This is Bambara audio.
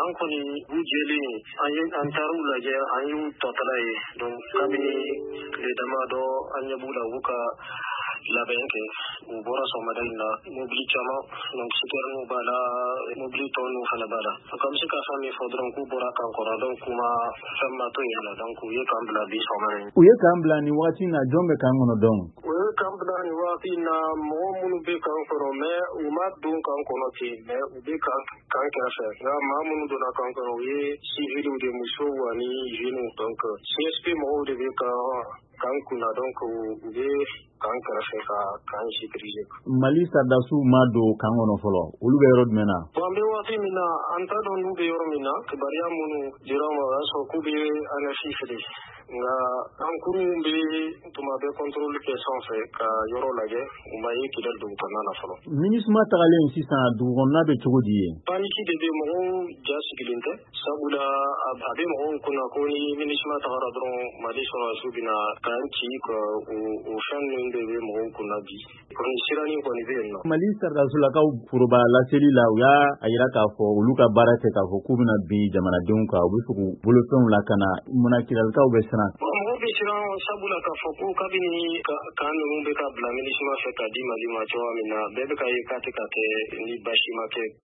an kɔni u jɛlen an taar'u lajɛ an y'u tɔtala ye donc kabini tile damadɔ an ɲɛ b'u la u ka labɛn kɛ u bɔra sɔgɔmada in na mobili caman donc citerne b'a la mobili tɔ ninnu fana b'a la comme se ka fɛn min fɔ dɔrɔn k'u bɔra kan kɔrɔ donc u ma fɛn ma to yen la donc u ye k'an bila bi sɔgɔmada in. U ye k'an bila nin waati in na jɔn bɛ k'an kɔnɔ dɔn? U ye k'an bila nin waati in na mɔgɔ minnu bɛ k'an kɔnɔ mais u ma don k'an kɔnɔ ten mais u bɛ k'an kɛrɛfɛ nka maa minnu donna k'an kɔnɔ u ye civils de musow ani jeunes donc CSP mɔgɔw de bɛ k'an kunna donc u bɛ k'an kɛrɛfɛ k'an sécuriser. Mali sardasiw ma don k'an kɔnɔ fɔlɔ olu bɛ yɔrɔ jumɛn na? Bon an bɛ waati min na an t'a dɔn n'u bɛ yɔrɔ min na kibaruya minnu dira ma o y'a sɔrɔ k'u bɛ ANEFI fili nka an kurun bɛ tuma bɛ contrôle kɛ sanfɛ ka yɔrɔ lajɛ u ma ye kidali dugu kɔnɔna na fɔlɔ. MINUSMA tagalen sisan dugu kɔnɔna bɛ cogo di ye? Paniki de bɛ mɔgɔw ja sigilen tɛ sabula a bɛ mɔgɔw kunna ko ni MINUSMA tagara dɔrɔn Mali sɔrɔdasiw bɛna k'an ci o fɛn ninnu de bɛ mɔgɔw kunna bi kɔni siranin kɔni bɛ yen nɔ. Mali sardasiulakaw foroba laseli la u y'a jira k'a fɔ olu ka baara kɛ k'a fɔ k'u bɛna bin jamanadenw kan u bɛ fɛ k'u bolofɛnw lakana munna kiralikaw bɛ siran? Mɔgɔw bɛ siran sabula k'a fɔ ko kabini kan ninnu bɛ ka bila MINUSMA fɛ ka di Mali ma cogoya min na bɛɛ bɛ ka ye k'a tɛ ka kɛ ni basi ma kɛ.